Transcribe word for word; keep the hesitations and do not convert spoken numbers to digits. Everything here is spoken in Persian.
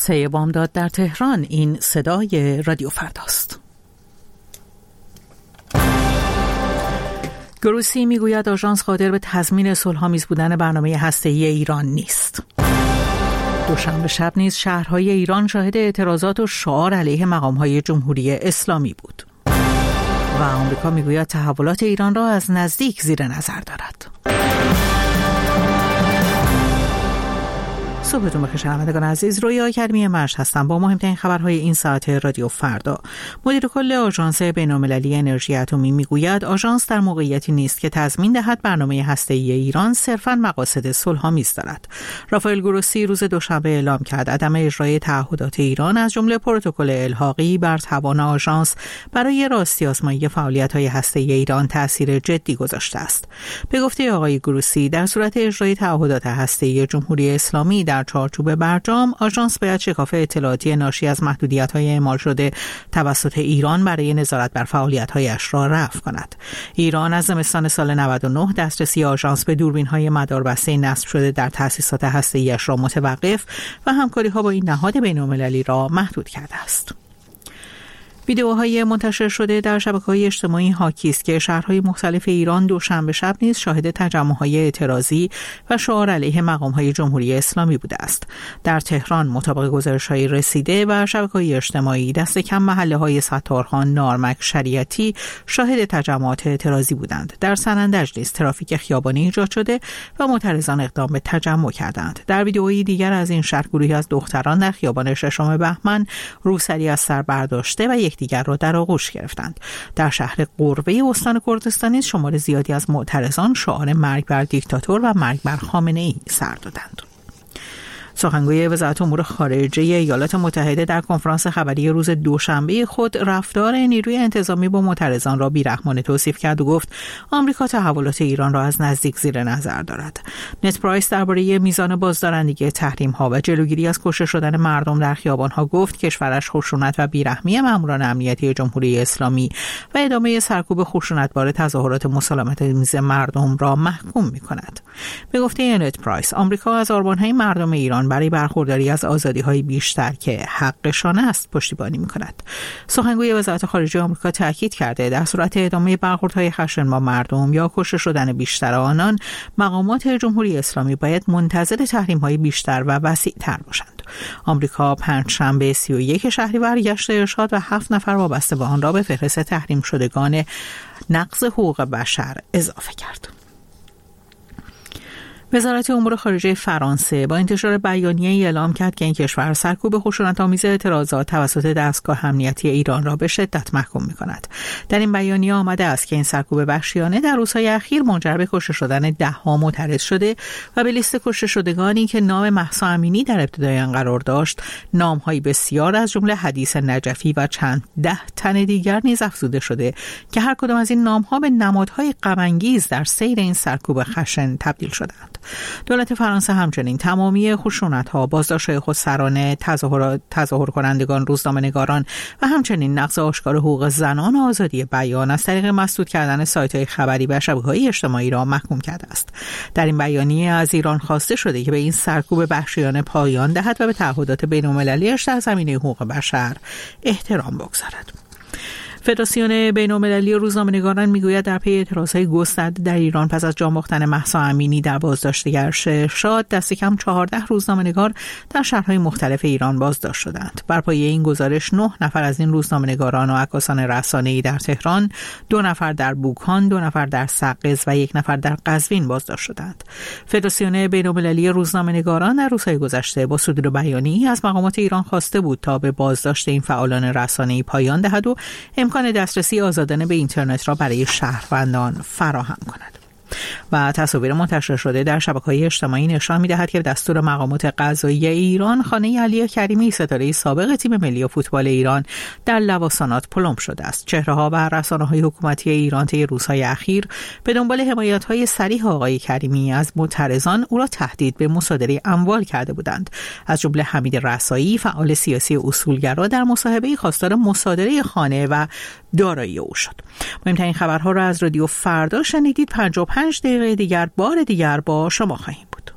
سه بامداد در تهران. این صدای رادیو فرداست. گروسی میگوید آژانس قادر به تضمین صلح‌آمیز بودن برنامه هسته‌ای ایران نیست. دوشنبه شب نیز شهرهای ایران شاهد اعتراضات و شعار علیه مقام‌های جمهوری اسلامی بود. و آمریکا میگوید تحولات ایران را از نزدیک زیر نظر دارد. صبحتون بخیر شنوندگان عزیز، رویا کریمی مرش هستم با مهمترین خبرهای این ساعت رادیو فردا. مدیر کل آژانس بین‌المللی انرژی اتمی میگوید آژانس در موقعیتی نیست که تضمین دهد برنامه هسته‌ای ایران صرفاً مقاصد صلح‌آمیز دارد. رافائل گروسی روز دوشنبه اعلام کرد عدم اجرای تعهدات ایران از جمله پروتکل الحاقی بر توان آژانس برای راستی آزمایی فعالیت‌های هسته‌ای ایران تأثیر جدی گذاشته است. به گفته آقای گروسی در صورت اجرای تعهدات هسته‌ای جمهوری اسلامی در چارچوب برجام، آژانس باید شکاف اطلاعاتی ناشی از محدودیت‌های اعمال شده توسط ایران برای نظارت بر فعالیت‌هایش را رفع کند. ایران از زمستان سال نود و نه دسترسی آژانس به دوربین‌های مداربسته نصب شده در تأسیسات هسته‌ای‌اش را متوقف و همکاری‌ها با این نهاد بین‌المللی را محدود کرده است. ویدئوهای منتشر شده در شبکه‌های اجتماعی حاکی است که شهرهای مختلف ایران دوشنبه شب نیز شاهد تجمع‌های اعتراضی و شعار علیه مقام‌های جمهوری اسلامی بوده است. در تهران مطابق گزارش‌های رسیده و شبکه‌های اجتماعی دست کم محله‌های ستارخان، نارمک، شریعتی شاهد تجمعات اعتراضی بودند. در سنندج نیز ترافیک خیابانی ایجاد شده و معترضان اقدام به تجمع کردند. در ویدئویی دیگر از این شهر گروهی از دختران در خیابان ششم بهمن روسری از سر برداشته و دیگر را در آغوش گرفتند. در شهر قروه استان کردستان نیز شمار زیادی از معترضان شعار مرگ بر دیکتاتور و مرگ بر خامنه‌ای سر دادند. سخنگوی وزارت امور خارجه ایالات متحده در کنفرانس خبری روز دوشنبه خود رفتار نیروی انتظامی با معترضان را بی‌رحمانه توصیف کرد و گفت آمریکا تحولات ایران را از نزدیک زیر نظر دارد. نت پرایس درباره میزان بازدارندگی تحریم‌ها و جلوگیری از کشته شدن مردم در خیابان‌ها گفت کشورش خشونت و بی‌رحمی ماموران امنیتی جمهوری اسلامی و ادامه سرکوب خشونتبار تظاهرات مسالمت‌آمیز مردم را محکوم می‌کند. به گفته نت پرایس آمریکا از آرمان‌های مردم ایران برای برخورداری از آزادی‌های بیشتر که حقشان است پشتیبانی می‌کند. سخنگوی وزارت خارجه آمریکا تاکید کرده در صورت ادامه برخوردهای خشن با مردم یا کشته شدن بیشتر آنان، مقامات جمهوری اسلامی باید منتظر تحریم‌های بیشتر و وسیع‌تر باشند. آمریکا پنجشنبه سی و یک شهریور گشت ارشاد و هفت نفر وابسته به آن را به فهرست تحریم شدگان نقض حقوق بشر اضافه کرد. وزارت امور خارجه فرانسه با انتشار بیانیه‌ای اعلام کرد که این کشور سرکوب خشونت‌آمیز اعتراضات توسط دستگاه امنیتی ایران را به شدت محکوم می‌کند. در این بیانیه آمده است که این سرکوب وحشیانه در روزهای اخیر منجر به کشته شدن ده‌ها معترض شده و به لیست کشته شدگانی که نام مهسا امینی در ابتدای آن قرار داشت، نام‌های بسیار از جمله حدیث نجفی و چند ده تن دیگر نیز افزوده شده که هر کدام از این نام‌ها به نمادهای غم‌انگیز در سیر این سرکوب خشن تبدیل شدند. دولت فرانسه همچنین تمامی خشونت‌ها، بازداشت‌های خودسرانه، تظاهر تظاهر کنندگان، روزنامه‌نگاران و همچنین نقض آشکار حقوق زنان و آزادی بیان از طریق مسدود کردن سایت‌های خبری و شبکه‌های اجتماعی را محکوم کرده است. در این بیانیه از ایران خواسته شده که به این سرکوب وحشیانه پایان دهد و به تعهدات بین‌المللی‌اش در زمینه حقوق بشر احترام بگذارد. فدراسیون بین‌المللی روزنامه‌نگاران میگوید در پی اعتراضهای گسترده در ایران پس از جان باختن مهسا امینی در بازداشتگر ارشاد دست کم چهارده روزنامه‌نگار در شهرهای مختلف ایران بازداشت شدند. بر پایه این گزارش نه نفر از این روزنامه‌نگاران و عکاسان رسانه‌ای در تهران، دو نفر در بوکان، دو نفر در سقز و یک نفر در قزوین بازداشت شدند. فدراسیون بین‌المللی روزنامه‌نگاران در روزهای گذشته با صدور بیانیه‌ای از مقامات ایران خواسته بود تا به بازداشت این فعالان رسانه‌ای پایان دهد و امکان دسترسی آزادانه به اینترنت را برای شهروندان فراهم کند. و تصاویر منتشر شده در شبکه‌های اجتماعی نشان می‌دهد که دستور مقامات قضایی ایران خانه علی کریمی ستاره سابق تیم ملی فوتبال ایران در لواسانات پلم شده است. چهره‌ها و رسانه‌های حکومتی ایران طی روزهای اخیر به دنبال حمایت‌های صریح آقای کریمی از معترضان او را تهدید به مصادره اموال کرده بودند. از جمله حمید رسایی، فعال سیاسی اصولگرا، در مصاحبه‌ای خواستار مصادره خانه و دارایی او شد. مهمترین خبرها را از رادیو فردا شنیدید. پنجاه و پنج دقیقه دیگر بار دیگر با شما خواهیم بود.